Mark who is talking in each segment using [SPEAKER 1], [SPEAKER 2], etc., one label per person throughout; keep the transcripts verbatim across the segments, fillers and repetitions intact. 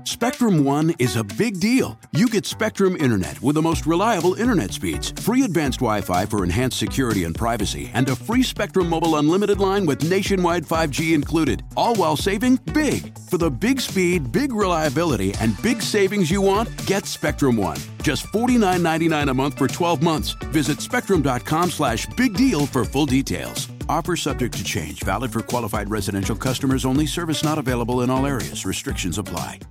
[SPEAKER 1] Spectrum One is a big deal. You get Spectrum Internet with the most reliable internet speeds, free advanced Wi-Fi for enhanced security and privacy, and a free Spectrum Mobile Unlimited line with nationwide five G included, all while saving big. For the big speed, big reliability, and big savings you want, get Spectrum One. Just forty-nine ninety-nine a month for twelve months. Visit spectrum.com slash big deal for full details. Offer subject to change. Valid for qualified residential customers only. Service not available in all areas. Restrictions apply.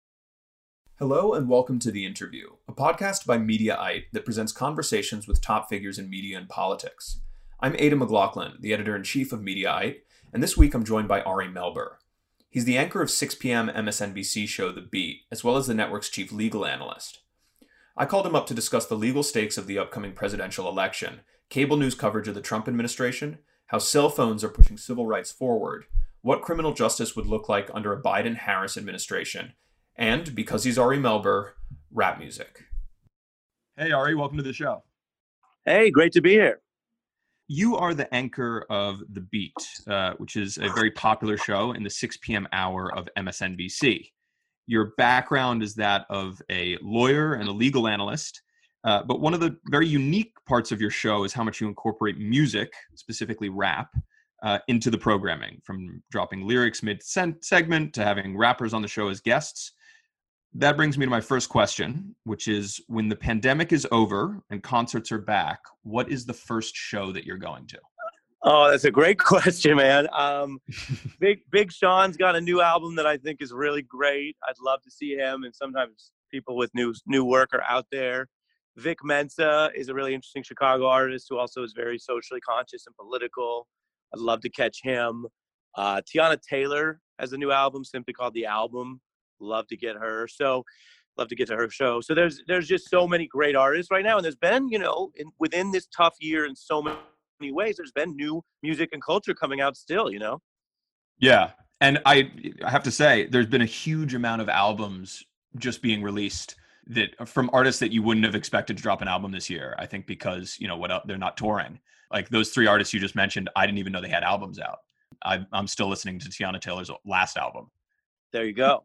[SPEAKER 2] Hello and welcome to The Interview, a podcast by Mediaite that presents conversations with top figures in media and politics. I'm Aidan McLaughlin, the editor-in-chief of Mediaite, and this week I'm joined by Ari Melber. He's the anchor of six p.m. M S N B C show The Beat, as well as the network's chief legal analyst. I called him up to discuss the legal stakes of the upcoming presidential election, cable news coverage of the Trump administration, how cell phones are pushing civil rights forward, what criminal justice would look like under a Biden-Harris administration, and, because he's Ari Melber, rap music. Hey, Ari, welcome to the show.
[SPEAKER 3] Hey, great to be here.
[SPEAKER 2] You are the anchor of The Beat, uh, which is a very popular show in the six p.m. hour of M S N B C. Your background is that of a lawyer and a legal analyst, uh, but one of the very unique parts of your show is how much you incorporate music, specifically rap, uh, into the programming, from dropping lyrics mid-segment to having rappers on the show as guests. That brings me to my first question, which is, when the pandemic is over and concerts are back, what is the first show that you're going to?
[SPEAKER 3] Oh, that's a great question, man. Um, Big Big Sean's got a new album that I think is really great. I'd love to see him, and sometimes people with new new work are out there. Vic Mensa is a really interesting Chicago artist who also is very socially conscious and political. I'd love to catch him. Uh, Tiana Taylor has a new album simply called The Album. Love to get her. So love to get to her show. So there's there's just so many great artists right now. And there's been, you know, in, within this tough year in so many ways, there's been new music and culture coming out still, you know?
[SPEAKER 2] Yeah. And I, I have to say, there's been a huge amount of albums just being released that from artists that you wouldn't have expected to drop an album this year. I think because, you know, what they're not touring. Like those three artists you just mentioned, I didn't even know they had albums out. I, I'm still listening to Tiana Taylor's last album.
[SPEAKER 3] There you go.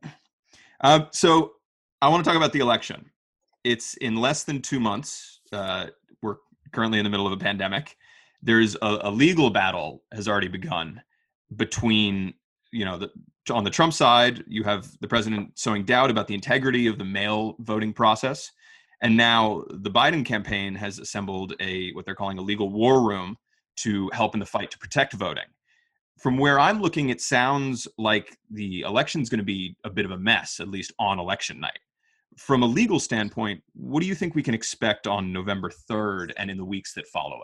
[SPEAKER 2] Uh, so I want to talk about the election. It's in less than two months. Uh, we're currently in the middle of a pandemic. There's a, a legal battle has already begun between, you know, the, on the Trump side, you have the president sowing doubt about the integrity of the mail voting process. And now the Biden campaign has assembled a, what they're calling a legal war room to help in the fight to protect voting. From where I'm looking, it sounds like the election's going to be a bit of a mess, at least on election night. From a legal standpoint, what do you think we can expect on November third and in the weeks that follow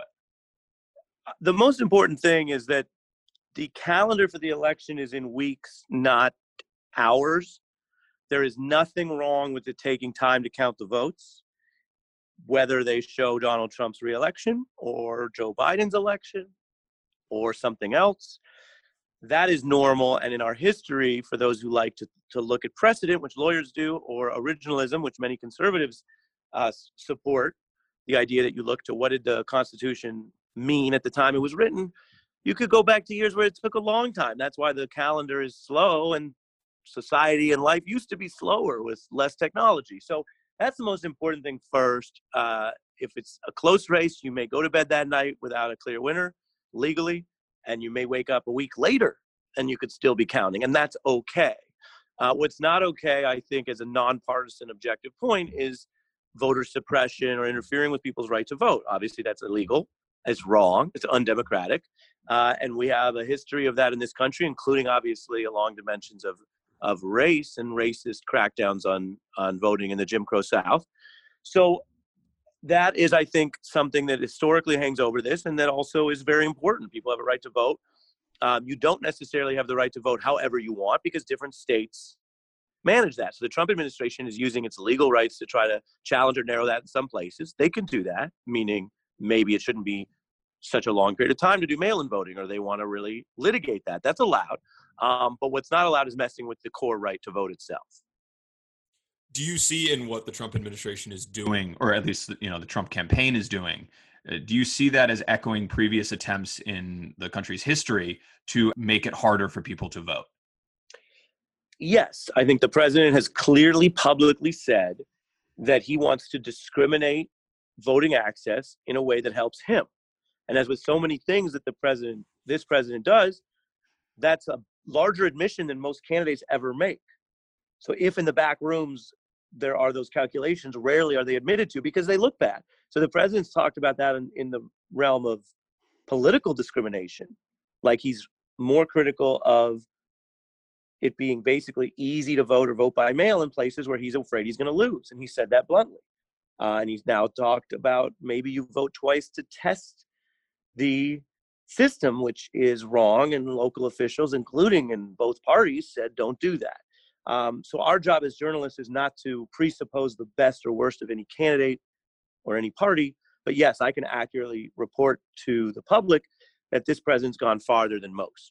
[SPEAKER 2] it?
[SPEAKER 3] The most important thing is that the calendar for the election is in weeks, not hours. There is nothing wrong with it taking time to count the votes, whether they show Donald Trump's reelection or Joe Biden's election or something else. That is normal. And in our history, for those who like to, to look at precedent, which lawyers do, or originalism, which many conservatives uh, support, the idea that you look to what did the Constitution mean at the time it was written, you could go back to years where it took a long time. That's why the calendar is slow, and society and life used to be slower with less technology. So that's the most important thing first. Uh, if it's a close race, you may go to bed that night without a clear winner legally, and you may wake up a week later and you could still be counting, and that's okay. Uh, what's not okay, I think, as a nonpartisan objective point, is voter suppression or interfering with people's right to vote. Obviously, that's illegal. It's wrong. It's undemocratic. Uh, and we have a history of that in this country, including, obviously, along dimensions of, of race and racist crackdowns on, on voting in the Jim Crow South. So that is, I think, something that historically hangs over this, and that also is very important. People have a right to vote. Um, you don't necessarily have the right to vote however you want, because different states manage that. So the Trump administration is using its legal rights to try to challenge or narrow that in some places. They can do that, meaning maybe it shouldn't be such a long period of time to do mail-in voting, or they want to really litigate that. That's allowed. Um, but what's not allowed is messing with the core right to vote itself.
[SPEAKER 2] Do you see in what the Trump administration is doing, or at least, you know, the Trump campaign is doing, uh, do you see that as echoing previous attempts in the country's history to make it harder for people to vote?
[SPEAKER 3] Yes, I think the president has clearly publicly said that he wants to discriminate voting access in a way that helps him. And as with so many things that the president, this president does, that's a larger admission than most candidates ever make. So if in the back rooms there are those calculations, rarely are they admitted to because they look bad. So the president's talked about that in, in the realm of political discrimination, like he's more critical of it being basically easy to vote or vote by mail in places where he's afraid he's going to lose. And he said that bluntly. Uh, and he's now talked about maybe you vote twice to test the system, which is wrong. And local officials, including in both parties, said don't do that. Um, so our job as journalists is not to presuppose the best or worst of any candidate or any party. But yes, I can accurately report to the public that this president's gone farther than most.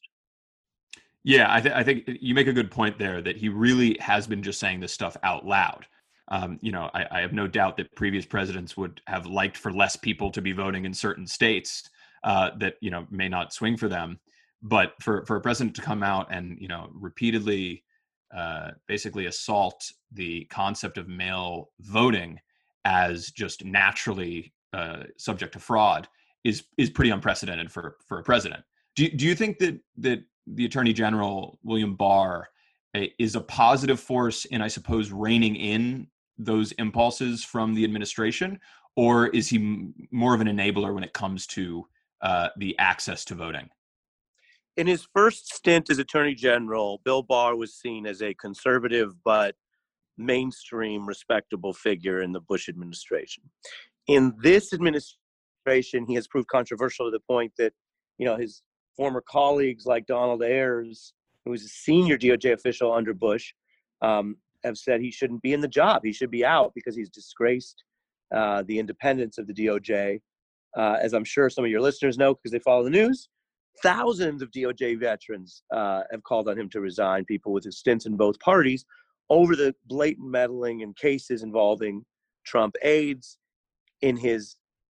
[SPEAKER 2] Yeah, I, th- I think you make a good point there that he really has been just saying this stuff out loud. Um, you know, I, I have no doubt that previous presidents would have liked for less people to be voting in certain states uh, that, you know, may not swing for them. But for, for a president to come out and, you know, repeatedly uh, basically assault the concept of mail voting as just naturally uh, subject to fraud is is pretty unprecedented for, for a president. Do you, do you think that that the Attorney General, William Barr, is a positive force in, I suppose, reining in those impulses from the administration? Or is he m- more of an enabler when it comes to uh, the access to voting?
[SPEAKER 3] In his first stint as Attorney General, Bill Barr was seen as a conservative but mainstream, respectable figure in the Bush administration. In this administration, he has proved controversial to the point that, you know, his former colleagues like Donald Ayers, who was a senior D O J official under Bush, um, have said he shouldn't be in the job. He should be out because he's disgraced uh, the independence of the D O J. Uh, as I'm sure some of your listeners know because they follow the news, thousands of D O J veterans uh, have called on him to resign, people with stints in both parties, over the blatant meddling in cases involving Trump aides, in his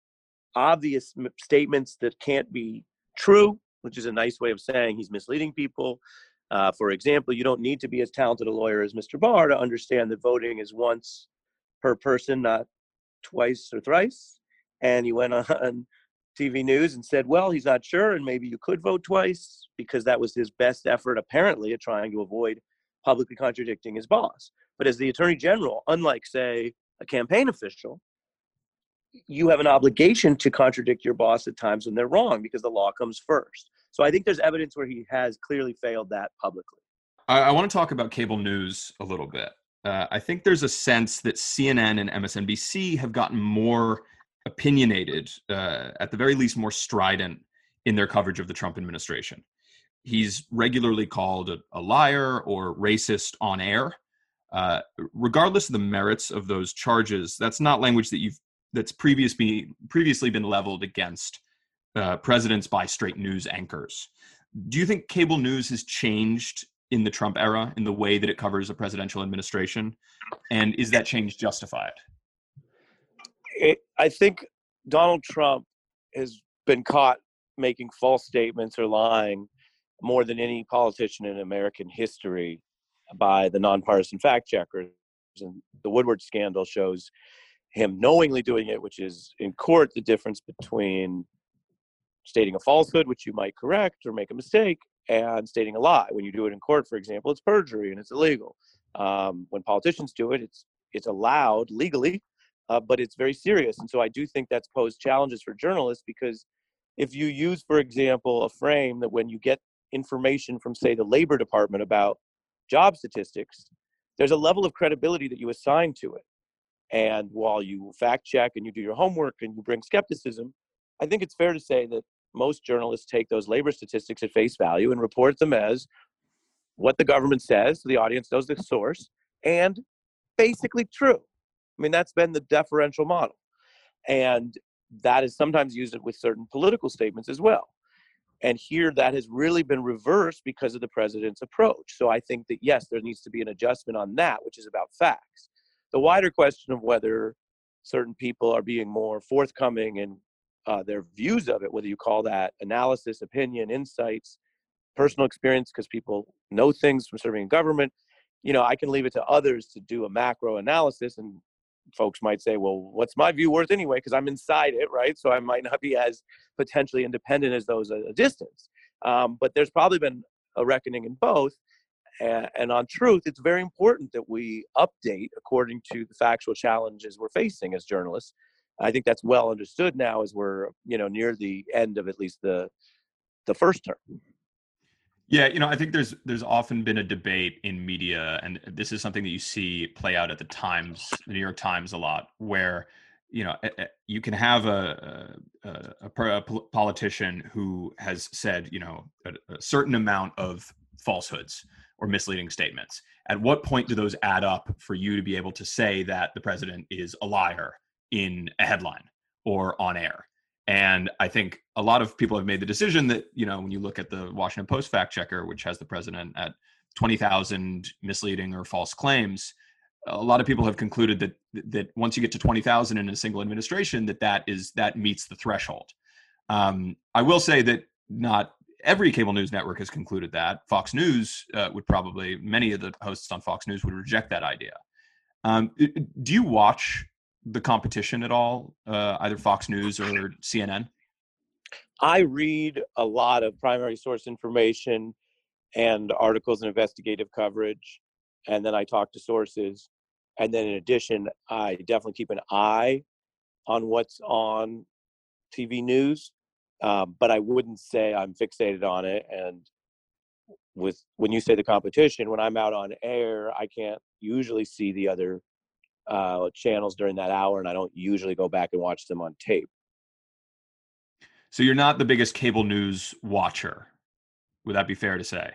[SPEAKER 3] obvious m- statements that can't be true, which is a nice way of saying he's misleading people. Uh, for example, you don't need to be as talented a lawyer as Mister Barr to understand that voting is once per person, not twice or thrice. And he went on T V News and said, well, he's not sure, and maybe you could vote twice, because that was his best effort, apparently, at trying to avoid publicly contradicting his boss. But as the Attorney General, unlike, say, a campaign official, you have an obligation to contradict your boss at times when they're wrong, because the law comes first. So I think there's evidence where he has clearly failed that publicly.
[SPEAKER 2] I, I want to talk about cable news a little bit. Uh, I think there's a sense that C N N and M S N B C have gotten more opinionated, uh, at the very least more strident in their coverage of the Trump administration. He's regularly called a, a liar or racist on air. Uh, regardless of the merits of those charges, that's not language that you've that's previously previously been leveled against uh, presidents by straight news anchors. Do you think cable news has changed in the Trump era in the way that it covers a presidential administration? And is that change justified?
[SPEAKER 3] It, I think Donald Trump has been caught making false statements or lying more than any politician in American history by the nonpartisan fact checkers. And the Woodward scandal shows him knowingly doing it, which is in court the difference between stating a falsehood, which you might correct or make a mistake, and stating a lie. When you do it in court, for example, it's perjury and it's illegal. Um, when politicians do it, it's it's allowed legally, uh, but it's very serious. And so I do think that's posed challenges for journalists, because if you use, for example, a frame that when you get information from, say, the Labor Department about job statistics, there's a level of credibility that you assign to it. And while you fact check and you do your homework and you bring skepticism, I think it's fair to say that most journalists take those labor statistics at face value and report them as what the government says, so the audience knows the source, and basically true. I mean, that's been the deferential model. And that is sometimes used with certain political statements as well. And here that has really been reversed because of the president's approach. So I think that, yes, there needs to be an adjustment on that, which is about facts. The wider question of whether certain people are being more forthcoming in uh, their views of it, whether you call that analysis, opinion, insights, personal experience, because people know things from serving in government, you know, I can leave it to others to do a macro analysis, and folks might say, well, what's my view worth anyway? Because I'm inside it, right? So I might not be as potentially independent as those at a distance. Um, but there's probably been a reckoning in both. And, and on truth, it's very important that we update according to the factual challenges we're facing as journalists. I think that's well understood now as we're, you know, near the end of at least the the first term.
[SPEAKER 2] Yeah, you know, I think there's there's often been a debate in media, and this is something that you see play out at the Times, the New York Times, a lot, where you know you can have a a, a, a politician who has said you know a, a certain amount of falsehoods or misleading statements. At what point do those add up for you to be able to say that the president is a liar in a headline or on air? And I think a lot of people have made the decision that, you know, when you look at the Washington Post fact checker, which has the president at twenty thousand misleading or false claims, a lot of people have concluded that that once you get to twenty thousand in a single administration, that that is that meets the threshold. Um, I will say that not every cable news network has concluded that. Fox News uh, would probably, many of the hosts on Fox News would reject that idea. Um, do you watch the competition at all, uh, either Fox News or C N N?
[SPEAKER 3] I read a lot of primary source information and articles and investigative coverage, and then I talk to sources. And then in addition, I definitely keep an eye on what's on T V news, um, but I wouldn't say I'm fixated on it. And with when you say the competition, when I'm out on air, I can't usually see the other uh, channels during that hour, and I don't usually go back and watch them on tape.
[SPEAKER 2] So you're not the biggest cable news watcher. Would that be fair to say?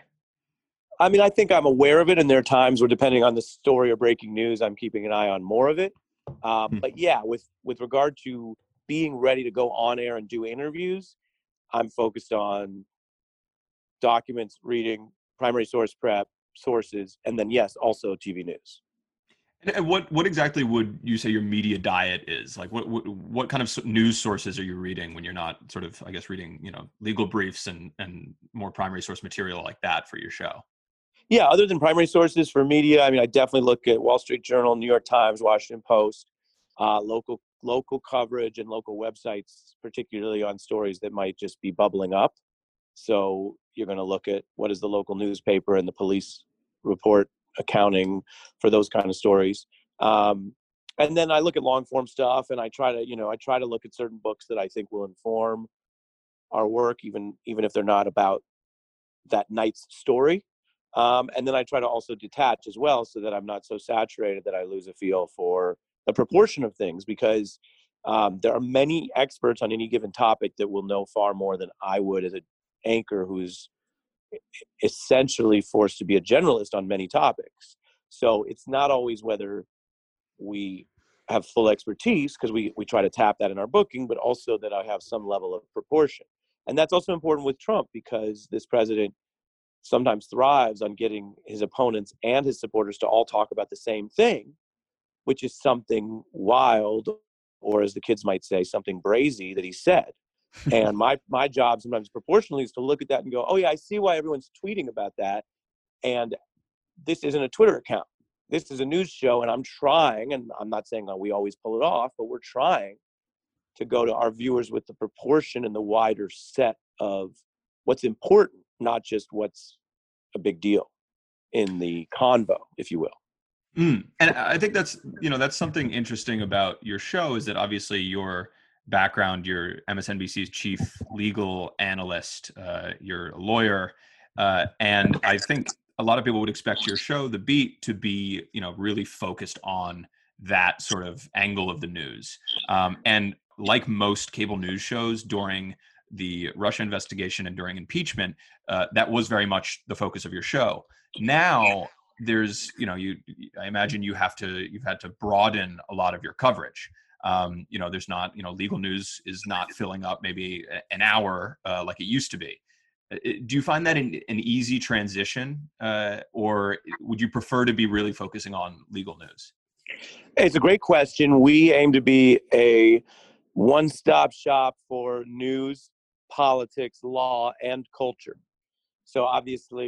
[SPEAKER 3] I mean, I think I'm aware of it, and there are times where, depending on the story or breaking news, I'm keeping an eye on more of it. Um,
[SPEAKER 2] Hmm.
[SPEAKER 3] but yeah, with with regard to being ready to go on air and do interviews, I'm focused on documents, reading, primary source prep, sources, and then yes, also T V news.
[SPEAKER 2] And what what exactly would you say your media diet is? Like, what what, what kind of news sources are you reading when you're not sort of, I guess, reading, you know, legal briefs and and more primary source material like that for your show?
[SPEAKER 3] Yeah, other than primary sources for media, I mean, I definitely look at Wall Street Journal, New York Times, Washington Post, uh, local local coverage and local websites, particularly on stories that might just be bubbling up. So you're going to look at what is the local newspaper and the police report accounting for those kind of stories. Um, and then I look at long form stuff, and I try to, you know, I try to look at certain books that I think will inform our work, even even if they're not about that night's story. Um, and then I try to also detach as well, so that I'm not so saturated that I lose a feel for the proportion of things, because um, there are many experts on any given topic that will know far more than I would as an anchor who's essentially forced to be a generalist on many topics. So it's not always whether we have full expertise, because we, we try to tap that in our booking, but also that I have some level of proportion. And that's also important with Trump, because this president sometimes thrives on getting his opponents and his supporters to all talk about the same thing, which is something wild, or as the kids might say, something brazy that he said. And my my job sometimes proportionally is to look at that and go, oh yeah, I see why everyone's tweeting about that. And this isn't a Twitter account. This is a news show, and I'm trying, and I'm not saying that we always pull it off, but we're trying to go to our viewers with the proportion and the wider set of what's important, not just what's a big deal in the convo, if you will.
[SPEAKER 2] Mm. And I think that's, you know, that's something interesting about your show, is that obviously your background, you're M S N B C's chief legal analyst, uh, you're a lawyer. Uh, and I think a lot of people would expect your show, The Beat, to be, you know, really focused on that sort of angle of the news. Um, and like most cable news shows during the Russia investigation and during impeachment, uh, that was very much the focus of your show. Now, there's, you know, you, I imagine you have to, you've had to broaden a lot of your coverage. Um, you know, there's not, you know, legal news is not filling up maybe an hour uh, like it used to be. Do you find that an, an easy transition, uh, or would you prefer to be really focusing on legal news?
[SPEAKER 3] It's a great question. We aim to be a one-stop shop for news, politics, law, and culture. So obviously,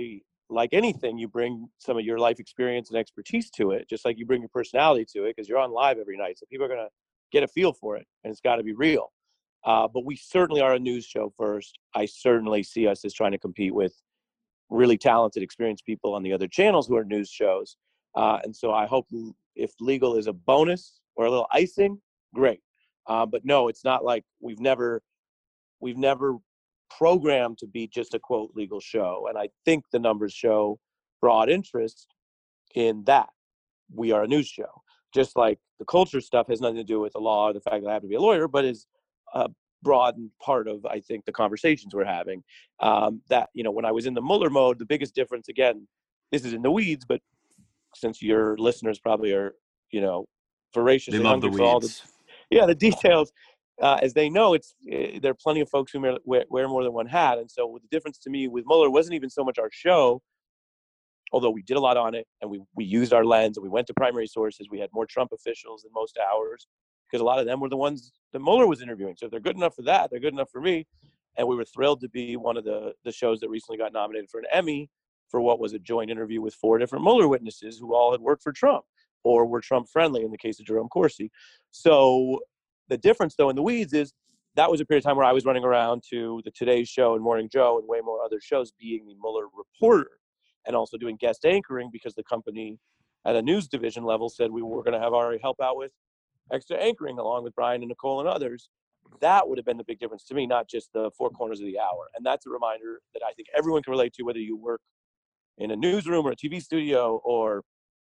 [SPEAKER 3] like anything, you bring some of your life experience and expertise to it, just like you bring your personality to it, because you're on live every night. So people are going to get a feel for it, and it's got to be real. Uh, but we certainly are a news show first. I certainly see us as trying to compete with really talented, experienced people on the other channels who are news shows. Uh, and so I hope if legal is a bonus or a little icing, great. Uh, but no, it's not like we've never, we've never programmed to be just a quote legal show. And I think the numbers show broad interest in that. We are a news show, just like the culture stuff has nothing to do with the law or the fact that I have to be a lawyer, but is a broad part of, I think, the conversations we're having. Um, that, you know, when I was in the Mueller mode, the biggest difference, again, this is in the weeds, but since your listeners probably are, you know, voraciously
[SPEAKER 2] They love
[SPEAKER 3] hungry
[SPEAKER 2] the
[SPEAKER 3] for all the,
[SPEAKER 2] weeds.
[SPEAKER 3] yeah, the details, uh, as they know, it's uh, there are plenty of folks who wear, wear more than one hat. And so the difference to me with Mueller wasn't even so much our show, although we did a lot on it, and we, we used our lens, and we went to primary sources. We had more Trump officials than most hours, because a lot of them were the ones that Mueller was interviewing. So if they're good enough for that, they're good enough for me. And we were thrilled to be one of the, the shows that recently got nominated for an Emmy for what was a joint interview with four different Mueller witnesses who all had worked for Trump or were Trump friendly in the case of Jerome Corsi. So the difference, though, in the weeds is that was a period of time where I was running around to the Today Show and Morning Joe and way more other shows being the Mueller reporter, and also doing guest anchoring because the company at a news division level said we were going to have Ari help out with extra anchoring along with Brian and Nicole and others. That would have been the big difference to me, not just the four corners of the hour. And that's a reminder that I think everyone can relate to, whether you work in a newsroom or a T V studio or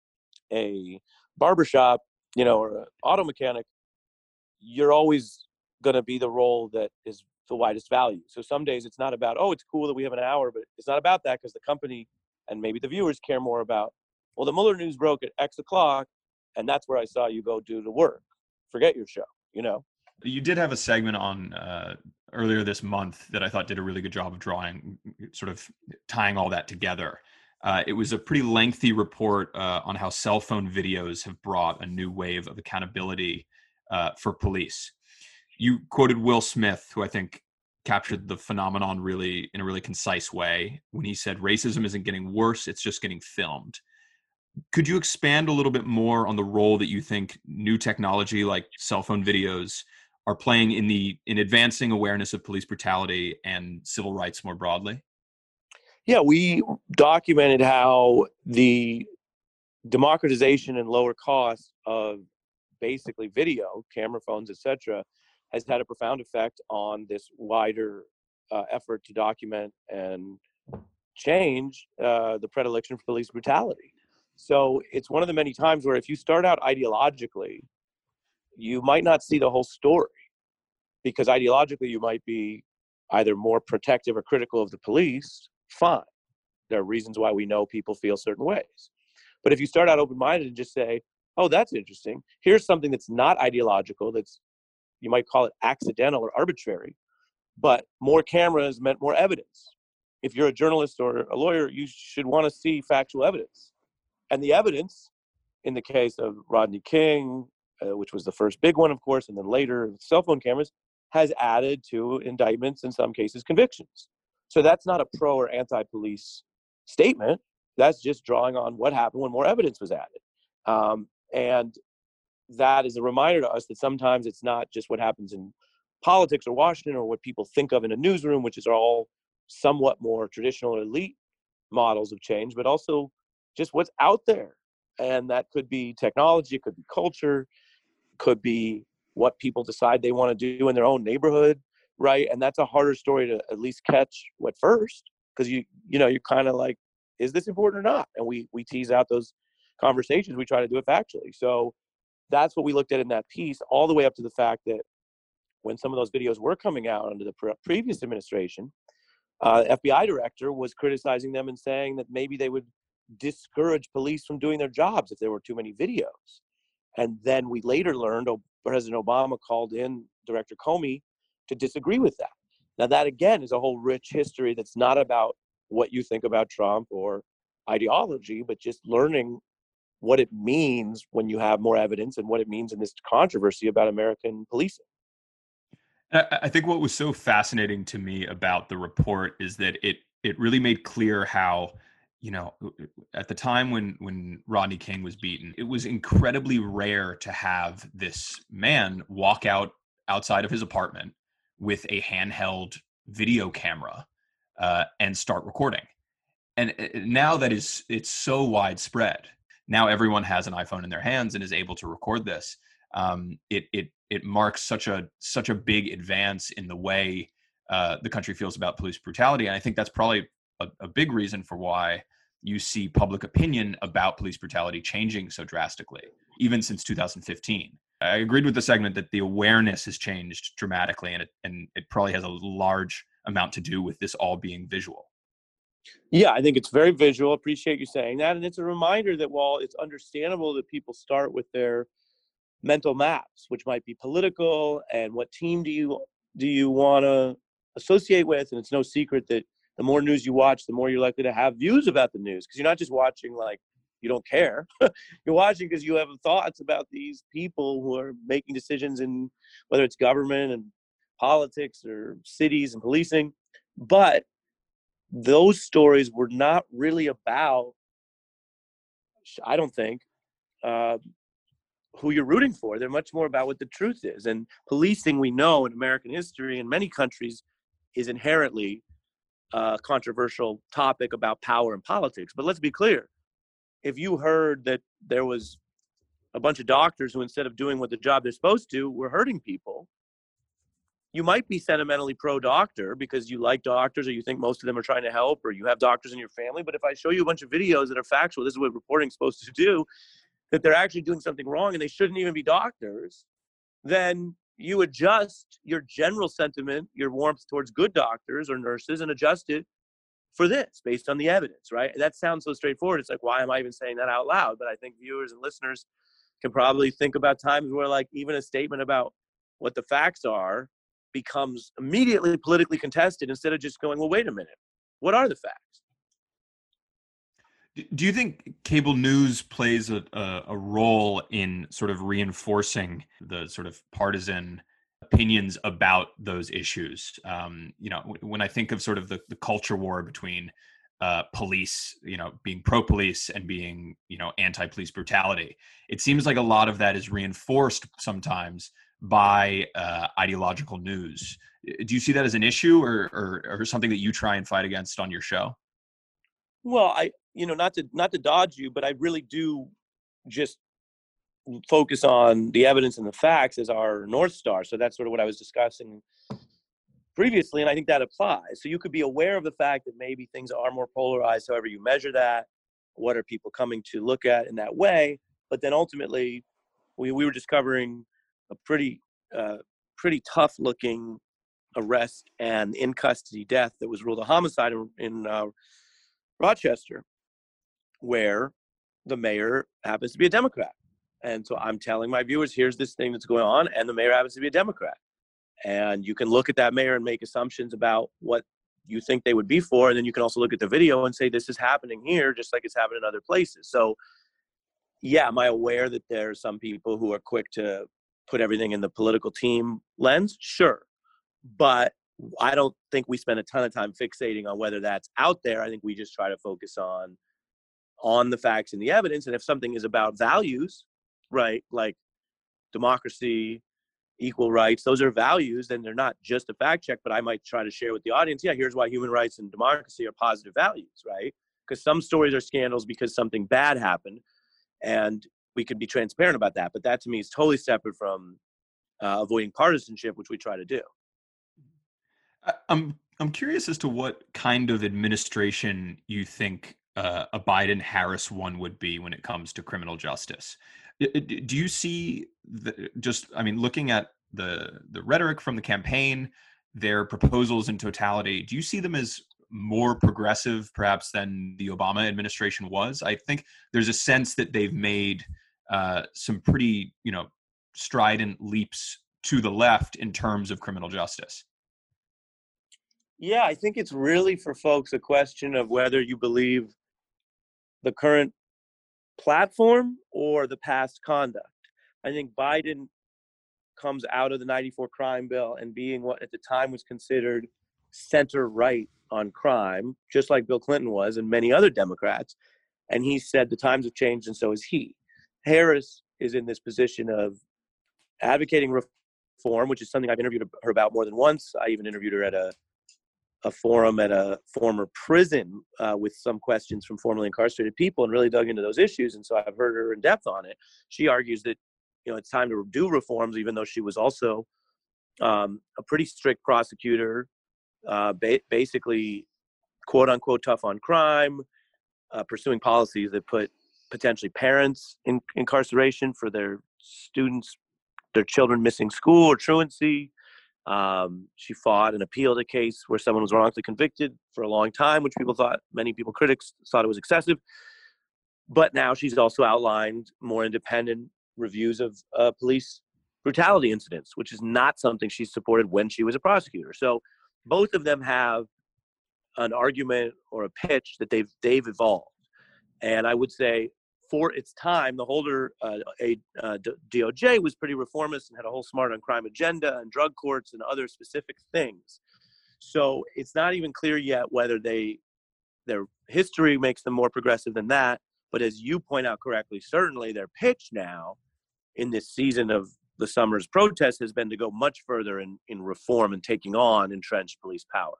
[SPEAKER 3] a barbershop, you know, or an auto mechanic. You're always going to be the role that is the widest value. So some days it's not about, oh, it's cool that we have an hour, but it's not about that, because the company and maybe the viewers care more about, well, the Mueller news broke at X o'clock, and that's where I saw you go do the work. Forget your show, you know?
[SPEAKER 2] You did have a segment on uh, earlier this month that I thought did a really good job of drawing, sort of tying all that together. Uh, it was a pretty lengthy report uh, on how cell phone videos have brought a new wave of accountability uh, for police. You quoted Will Smith, who I think captured the phenomenon really in a really concise way when he said racism isn't getting worse, it's just getting filmed. Could you expand a little bit more on the role that you think new technology like cell phone videos are playing in the in advancing awareness of police brutality and civil rights more broadly?
[SPEAKER 3] Yeah, we documented how the democratization and lower cost of basically video, camera phones, et cetera, has had a profound effect on this wider uh, effort to document and change uh, the predilection for police brutality. So it's one of the many times where if you start out ideologically, you might not see the whole story, because ideologically you might be either more protective or critical of the police. Fine. There are reasons why we know people feel certain ways. But if you start out open-minded and just say, oh, that's interesting. Here's something that's not ideological, that's, you might call it accidental or arbitrary, but more cameras meant more evidence. If you're a journalist or a lawyer, you should want to see factual evidence. And the evidence, in the case of Rodney King, uh, which was the first big one, of course, and then later cell phone cameras, has added to indictments, in some cases convictions. So that's not a pro or anti-police statement. That's just drawing on what happened when more evidence was added. Um, and that is a reminder to us that sometimes it's not just what happens in politics or Washington or what people think of in a newsroom, which is all somewhat more traditional or elite models of change, but also just what's out there. And that could be technology, it could be culture, could be what people decide they want to do in their own neighborhood, right? And that's a harder story to at least catch at first, because you you know, you're kind of like, is this important or not? And we we tease out those conversations. We try to do it factually. So that's what we looked at in that piece, all the way up to the fact that when some of those videos were coming out under the pre- previous administration, uh, F B I director was criticizing them and saying that maybe they would discourage police from doing their jobs if there were too many videos. And then we later learned oh, President Obama called in Director Comey to disagree with that. Now that, again, is a whole rich history that's not about what you think about Trump or ideology, but just learning what it means when you have more evidence and what it means in this controversy about American policing.
[SPEAKER 2] I think what was so fascinating to me about the report is that it it really made clear how you know, at the time when when Rodney King was beaten, it was incredibly rare to have this man walk out outside of his apartment with a handheld video camera uh, and start recording. And now that is, it's so widespread. Now everyone has an iPhone in their hands and is able to record this. Um, it it it marks such a such a big advance in the way uh, the country feels about police brutality, and I think that's probably a, a big reason for why you see public opinion about police brutality changing so drastically, even since two thousand fifteen. I agreed with the segment that the awareness has changed dramatically, and it and it probably has a large amount to do with this all being visual.
[SPEAKER 3] Yeah, I think it's very visual. Appreciate you saying that. And it's a reminder that while it's understandable that people start with their mental maps, which might be political, and what team do you do you want to associate with, and it's no secret that the more news you watch, the more you're likely to have views about the news, because you're not just watching like you don't care. You're watching because you have thoughts about these people who are making decisions in whether it's government and politics or cities and policing. But those stories were not really about, I don't think, uh, who you're rooting for. They're much more about what the truth is. And policing, we know in American history in many countries, is inherently a controversial topic about power and politics. But let's be clear. If you heard that there was a bunch of doctors who, instead of doing what the job they're supposed to, were hurting people, you might be sentimentally pro-doctor because you like doctors, or you think most of them are trying to help, or you have doctors in your family. But if I show you a bunch of videos that are factual, this is what reporting's supposed to do, that they're actually doing something wrong and they shouldn't even be doctors, then you adjust your general sentiment, your warmth towards good doctors or nurses, and adjust it for this based on the evidence, right? That sounds so straightforward. It's like, why am I even saying that out loud? But I think viewers and listeners can probably think about times where, like, even a statement about what the facts are becomes immediately politically contested, instead of just going, well, wait a minute, what are the facts?
[SPEAKER 2] Do you think cable news plays a, a, a role in sort of reinforcing the sort of partisan opinions about those issues? Um, you know, when I think of sort of the, the culture war between uh, police, you know, being pro-police and being, you know, anti-police brutality, it seems like a lot of that is reinforced sometimes by uh, ideological news. Do you see that as an issue, or, or or something that you try and fight against on your show?
[SPEAKER 3] Well, I, you know, not to not to dodge you, but I really do just focus on the evidence and the facts as our North Star. So that's sort of what I was discussing previously, and I think that applies. So you could be aware of the fact that maybe things are more polarized, however you measure that. What are people coming to look at in that way? But then ultimately, we, we were discovering a pretty uh, pretty tough looking arrest and in custody death that was ruled a homicide in, in uh, Rochester, where the mayor happens to be a Democrat. And so I'm telling my viewers, here's this thing that's going on, and the mayor happens to be a Democrat. And you can look at that mayor and make assumptions about what you think they would be for, and then you can also look at the video and say, this is happening here, just like it's happening in other places. So yeah, am I aware that there are some people who are quick to put everything in the political team lens? Sure. But I don't think we spend a ton of time fixating on whether that's out there. I think we just try to focus on, on the facts and the evidence. And if something is about values, right, like democracy, equal rights, those are values, then they're not just a fact check, but I might try to share with the audience, yeah, here's why human rights and democracy are positive values, right? Because some stories are scandals because something bad happened, and we could be transparent about that. But that to me is totally separate from uh, avoiding partisanship, which we try to do.
[SPEAKER 2] I'm I'm curious as to what kind of administration you think uh, a Biden-Harris one would be when it comes to criminal justice. Do you see the, just, I mean, looking at the the rhetoric from the campaign, their proposals in totality, do you see them as more progressive perhaps than the Obama administration was? I think there's a sense that they've made uh, some pretty, you know, strident leaps to the left in terms of criminal justice.
[SPEAKER 3] Yeah, I think it's really for folks a question of whether you believe the current platform or the past conduct. I think Biden comes out of the ninety-four crime bill and being what at the time was considered center right on crime, just like Bill Clinton was and many other Democrats. And he said the times have changed, and so is he. Harris is in this position of advocating reform, which is something I've interviewed her about more than once. I even interviewed her at a, a forum at a former prison uh, with some questions from formerly incarcerated people and really dug into those issues. And so I've heard her in depth on it. She argues that, you know, it's time to do reforms, even though she was also um, a pretty strict prosecutor, uh, ba- basically, quote unquote, tough on crime, uh, pursuing policies that put potentially parents in incarceration for their students, their children missing school or truancy. Um, she fought and appealed a case where someone was wrongfully convicted for a long time, which people thought, many people, critics thought it was excessive. But now she's also outlined more independent reviews of uh, police brutality incidents, which is not something she supported when she was a prosecutor. So both of them have an argument or a pitch that they've they've evolved. And I would say for its time, the Holder uh, a, uh, D O J was pretty reformist and had a whole smart on crime agenda and drug courts and other specific things. So it's not even clear yet whether they their history makes them more progressive than that. But as you point out correctly, certainly their pitch now in this season of the summer's protest has been to go much further in, in reform and taking on entrenched police power.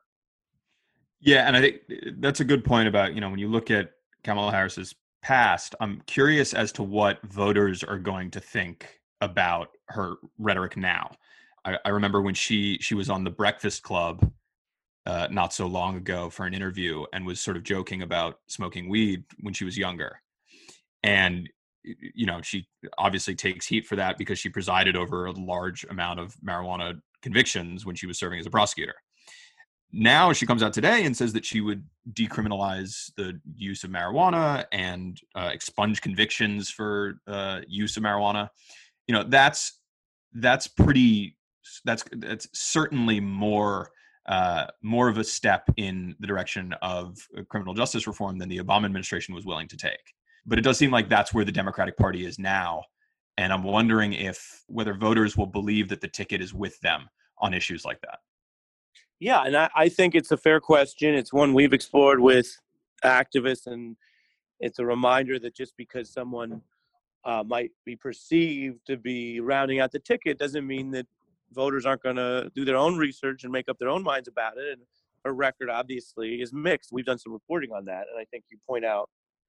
[SPEAKER 2] Yeah, and I think that's a good point about, you know, when you look at Kamala Harris's past, I'm curious as to what voters are going to think about her rhetoric now. I, I remember when she she was on the Breakfast Club uh, not so long ago for an interview and was sort of joking about smoking weed when she was younger. And, you know, she obviously takes heat for that because she presided over a large amount of marijuana convictions when she was serving as a prosecutor. Now she comes out today and says that she would decriminalize the use of marijuana and uh, expunge convictions for uh, use of marijuana. You know, that's that's pretty. That's that's certainly more uh, more of a step in the direction of criminal justice reform than the Obama administration was willing to take. But it does seem like that's where the Democratic Party is now, and I'm wondering if whether voters will believe that the ticket is with them on issues like that.
[SPEAKER 3] Yeah, and I, I think it's a fair question. It's one we've explored with activists, and it's a reminder that just because someone uh, might be perceived to be rounding out the ticket doesn't mean that voters aren't going to do their own research and make up their own minds about it. And her record, obviously, is mixed. We've done some reporting on that, and I think you point out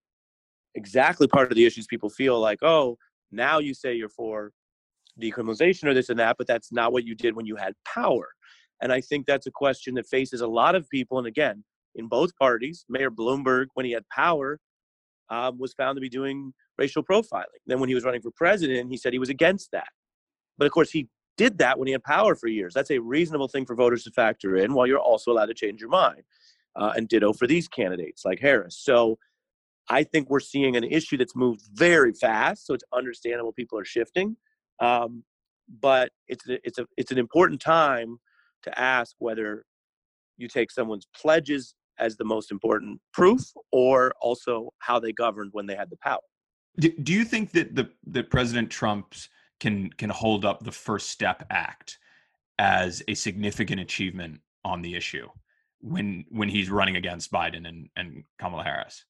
[SPEAKER 3] exactly part of the issues. People feel like, oh, now you say you're for decriminalization or this and that, but that's not what you did when you had power. And I think that's a question that faces a lot of people. And again, in both parties, Mayor Bloomberg, when he had power, um, was found to be doing racial profiling. Then when he was running for president, he said he was against that. But of course, he did that when he had power for years. That's a reasonable thing for voters to factor in, while you're also allowed to change your mind. Uh, and ditto for these candidates like Harris. So I think we're seeing an issue that's moved very fast. So it's understandable people are shifting. Um, but it's it's a it's an important time to ask whether you take someone's pledges as the most important proof, or also how they governed when they had the power.
[SPEAKER 2] Do, do you think that the that President Trump's can can hold up the First Step Act as a significant achievement on the issue when when he's running against Biden and, and Kamala Harris?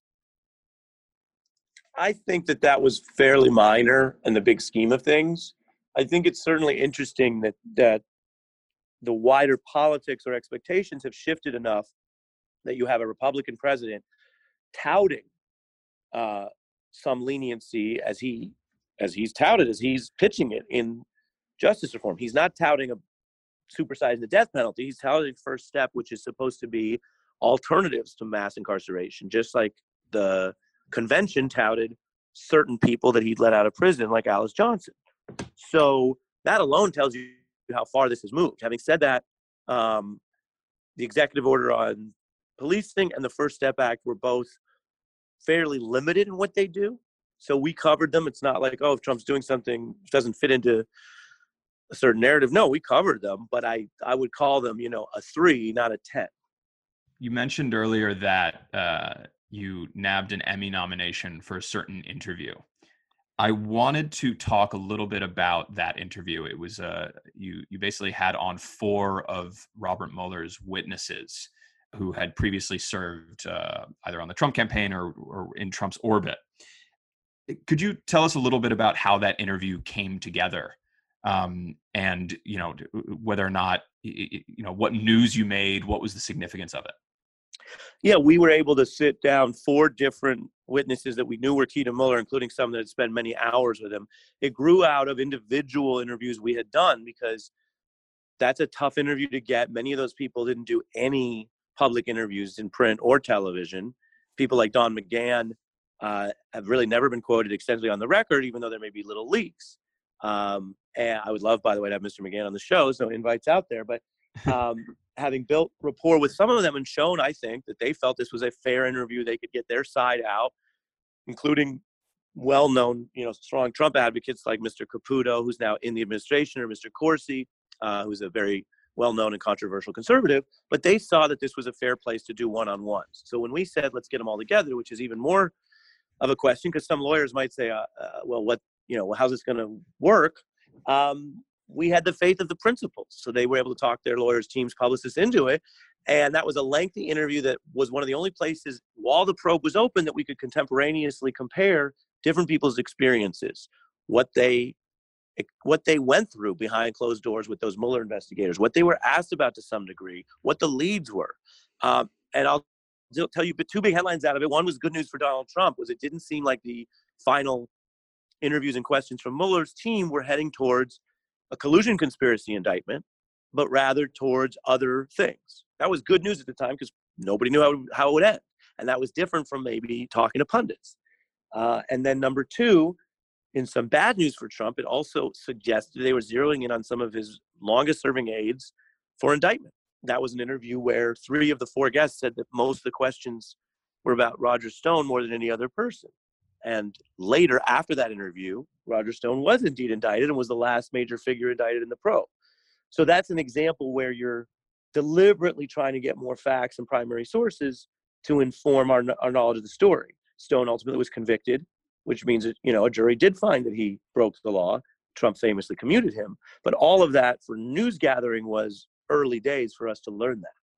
[SPEAKER 3] I think that that was fairly minor in the big scheme of things. I think it's certainly interesting that that the wider politics or expectations have shifted enough that you have a Republican president touting uh, some leniency as he as he's touted, as he's pitching it in justice reform. He's not touting a supersizing the death penalty. He's touting First Step, which is supposed to be alternatives to mass incarceration, just like the convention touted certain people that he'd let out of prison, like Alice Johnson. So that alone tells you how far this has moved. Having said that, um, the executive order on policing and the First Step Act were both fairly limited in what they do. So we covered them. It's not like, oh, if Trump's doing something that doesn't fit into a certain narrative. No, we covered them, but I, I would call them, you know, a three, not a ten.
[SPEAKER 2] You mentioned earlier that uh, you nabbed an Emmy nomination for a certain interview. I wanted to talk a little bit about that interview. It was uh, you you basically had on four of Robert Mueller's witnesses who had previously served uh, either on the Trump campaign or, or in Trump's orbit. Could you tell us a little bit about how that interview came together, um, and you know whether or not you know what news you made, what was the significance of it?
[SPEAKER 3] Yeah, we were able to sit down four different witnesses that we knew were key to Mueller, including some that had spent many hours with him. It grew out of individual interviews we had done because that's a tough interview to get. Many of those people didn't do any public interviews in print or television. People like Don McGahn uh, have really never been quoted extensively on the record, even though there may be little leaks. Um, and I would love, by the way, to have Mister McGahn on the show, so invites out there. But um, having built rapport with some of them and shown, I think, that they felt this was a fair interview, they could get their side out, including well-known, you know, strong Trump advocates like Mister Caputo, who's now in the administration, or Mister Corsi, uh, who's a very well-known and controversial conservative. But they saw that this was a fair place to do one-on-ones. So when we said, let's get them all together, which is even more of a question, because some lawyers might say, uh, uh, well, what, you know, how's this going to work? Um, we had the faith of the principals. So they were able to talk their lawyers, teams, publicists into it. And that was a lengthy interview that was one of the only places, while the probe was open, that we could contemporaneously compare different people's experiences, what they what they went through behind closed doors with those Mueller investigators, what they were asked about to some degree, what the leads were. Um, and I'll tell you two big headlines out of it. One was good news for Donald Trump, was it didn't seem like the final interviews and questions from Mueller's team were heading towards a collusion conspiracy indictment, but rather towards other things. That was good news at the time because nobody knew how, how it would end. And that was different from maybe talking to pundits. Uh, and then number two, in some bad news for Trump, it also suggested they were zeroing in on some of his longest serving aides for indictment. That was an interview where three of the four guests said that most of the questions were about Roger Stone more than any other person. And later, after that interview, Roger Stone was indeed indicted and was the last major figure indicted in the probe. So that's an example where you're deliberately trying to get more facts and primary sources to inform our, our knowledge of the story. Stone ultimately was convicted, which means that, you know, a jury did find that he broke the law. Trump famously commuted him. But all of that for news gathering was early days for us to learn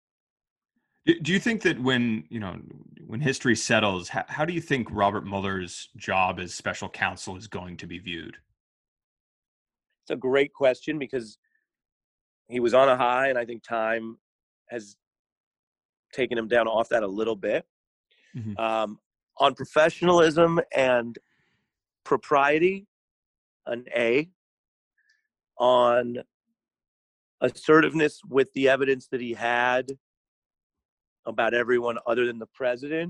[SPEAKER 3] that.
[SPEAKER 2] Do you think that when, you know, when history settles, how, how do you think Robert Mueller's job as special counsel is going to be viewed?
[SPEAKER 3] It's a great question because he was on a high, and I think time has taken him down off that a little bit. Mm-hmm. Um, on professionalism and propriety, an A. On assertiveness with the evidence that he had about everyone other than the president,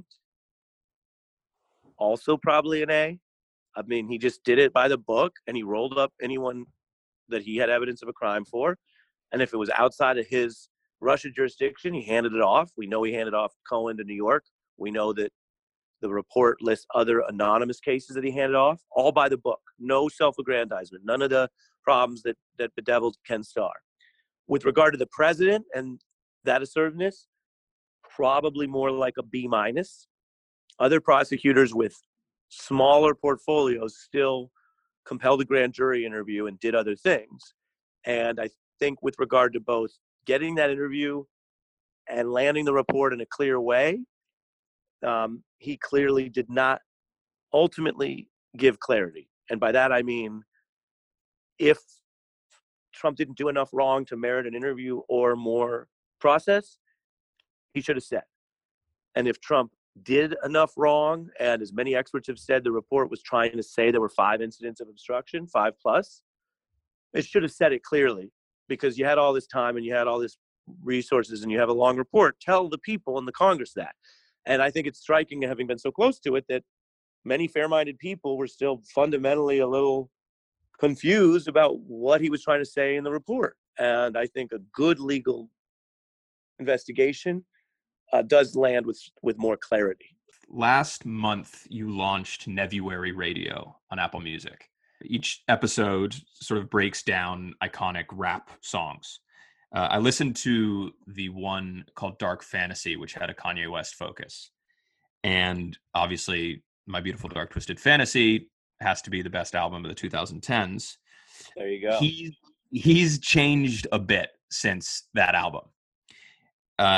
[SPEAKER 3] also probably an A. I mean, he just did it by the book, and he rolled up anyone that he had evidence of a crime for. And if it was outside of his Russia jurisdiction, he handed it off. We know he handed off Cohen to New York. We know that the report lists other anonymous cases that he handed off, all by the book. No self-aggrandizement. None of the problems that, that bedeviled Ken Starr. With regard to the president and that assertiveness, probably more like a B minus. Other prosecutors with smaller portfolios still compelled a grand jury interview and did other things. And I think with regard to both getting that interview and landing the report in a clear way, um, he clearly did not ultimately give clarity. And by that, I mean, if Trump didn't do enough wrong to merit an interview or more process, he should have said. And if Trump did enough wrong, and as many experts have said, the report was trying to say there were five incidents of obstruction, five plus, it should have said it clearly, because you had all this time and you had all this resources and you have a long report. Tell the people in the Congress that. And I think it's striking, having been so close to it, that many fair-minded people were still fundamentally a little confused about what he was trying to say in the report. And I think a good legal investigation uh, does land with, with more clarity.
[SPEAKER 2] Last month, you launched Nevuary Radio on Apple Music. Each episode sort of breaks down iconic rap songs. Uh, I listened to the one called Dark Fantasy, which had a Kanye West focus. And obviously, My Beautiful Dark Twisted Fantasy has to be the best album of the twenty tens.
[SPEAKER 3] There you go.
[SPEAKER 2] He, he's changed a bit since that album. Uh,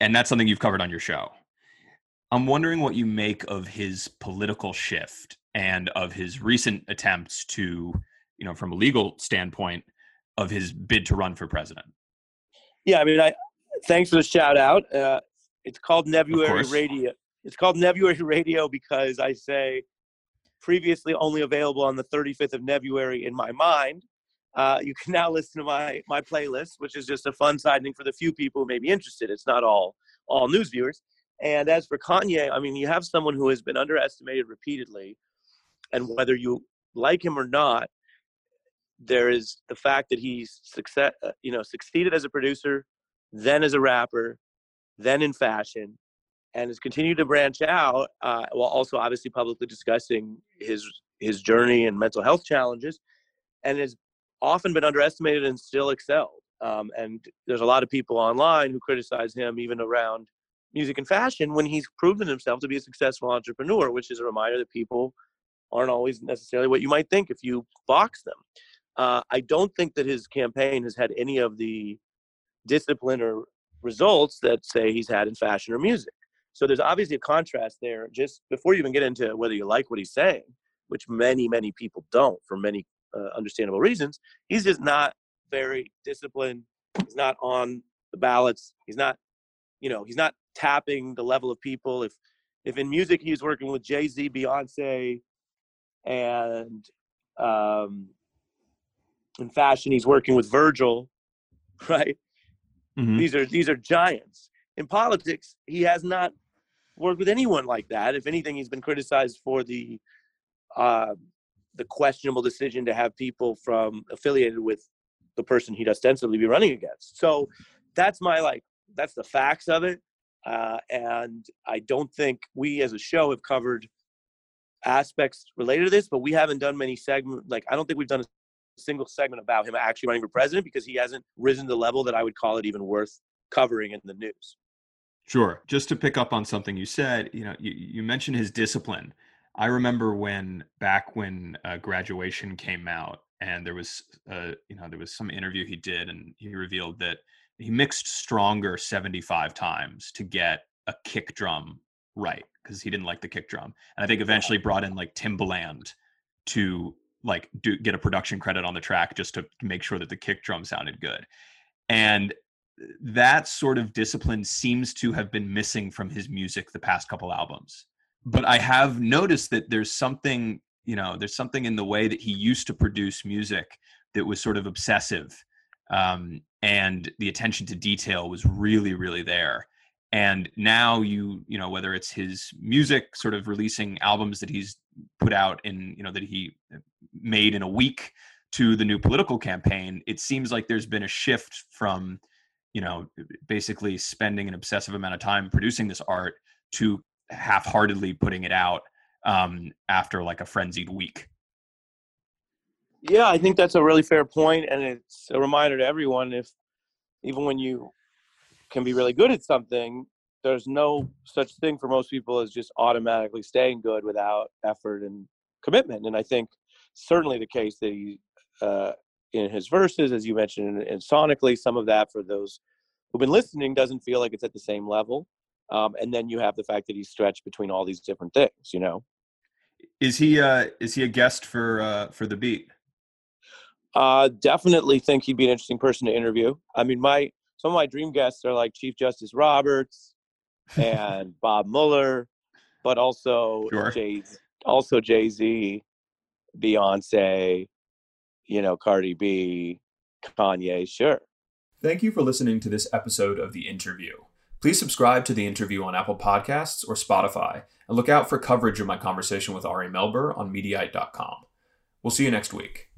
[SPEAKER 2] and that's something you've covered on your show. I'm wondering what you make of his political shift and of his recent attempts to, you know, from a legal standpoint, of his bid to run for president.
[SPEAKER 3] Yeah, I mean, I thanks for the shout out. Uh, it's called Nebuary Radio. It's called Nebuary Radio because I say previously only available on the thirty-fifth of Nebuary in my mind. Uh, you can now listen to my my playlist, which is just a fun side thing for the few people who may be interested. It's not all all news viewers. And as for Kanye, I mean, you have someone who has been underestimated repeatedly, and whether you like him or not, there is the fact that he's success, you know, succeeded as a producer, then as a rapper, then in fashion, and has continued to branch out uh, while also obviously publicly discussing his his journey and mental health challenges, and has often been underestimated and still excelled. Um, and there's a lot of people online who criticize him even around music and fashion when he's proven himself to be a successful entrepreneur, which is a reminder that people aren't always necessarily what you might think if you box them. Uh, I don't think that his campaign has had any of the discipline or results that say he's had in fashion or music. So there's obviously a contrast there. Just before you even get into whether you like what he's saying, which many, many people don't for many uh, understandable reasons, he's just not very disciplined. He's not on the ballots. He's not, you know, he's not tapping the level of people. If if in music he's working with Jay-Z, Beyonce, and um, in fashion he's working with Virgil, right? Mm-hmm. These are these are giants. In politics, he has not worked with anyone like that. If anything, he's been criticized for the uh, the questionable decision to have people from affiliated with the person he'd ostensibly be running against. So that's my like that's the facts of it. Uh, and I don't think we as a show have covered aspects related to this, but we haven't done many segments. Like, I don't think we've done a single segment about him actually running for president because he hasn't risen to the level that I would call it even worth covering in the news.
[SPEAKER 2] Sure. Just to pick up on something you said, you know, you, you mentioned his discipline. I remember when back when uh, Graduation came out and there was, uh, you know, there was some interview he did and he revealed that he mixed Stronger seventy-five times to get a kick drum right because he didn't like the kick drum. And I think eventually brought in like Timbaland to like do get a production credit on the track just to make sure that the kick drum sounded good. And that sort of discipline seems to have been missing from his music the past couple albums. But I have noticed that there's something, you know, there's something in the way that he used to produce music that was sort of obsessive. Um, and the attention to detail was really, really there. And now you, you know, whether it's his music sort of releasing albums that he's put out in, you know, that he made in a week to the new political campaign, it seems like there's been a shift from, you know, basically spending an obsessive amount of time producing this art to half-heartedly putting it out um, after like a frenzied week.
[SPEAKER 3] Yeah, I think that's a really fair point, and it's a reminder to everyone, if even when you can be really good at something, there's no such thing for most people as just automatically staying good without effort and commitment. And I think certainly the case that he, uh, in his verses, as you mentioned, and, and sonically, some of that for those who've been listening doesn't feel like it's at the same level. Um, and then you have the fact that he's stretched between all these different things, you know?
[SPEAKER 2] Is he, uh, is he a guest for, uh, for The Beat?
[SPEAKER 3] Uh, definitely think he'd be an interesting person to interview. I mean, my some of my dream guests are like Chief Justice Roberts and Bob Mueller, but also
[SPEAKER 2] sure.
[SPEAKER 3] Jay, also Jay-Z, Beyonce, you know, Cardi B, Kanye, sure.
[SPEAKER 2] Thank you for listening to this episode of The Interview. Please subscribe to The Interview on Apple Podcasts or Spotify, and look out for coverage of my conversation with Ari Melber on Mediaite dot com. We'll see you next week.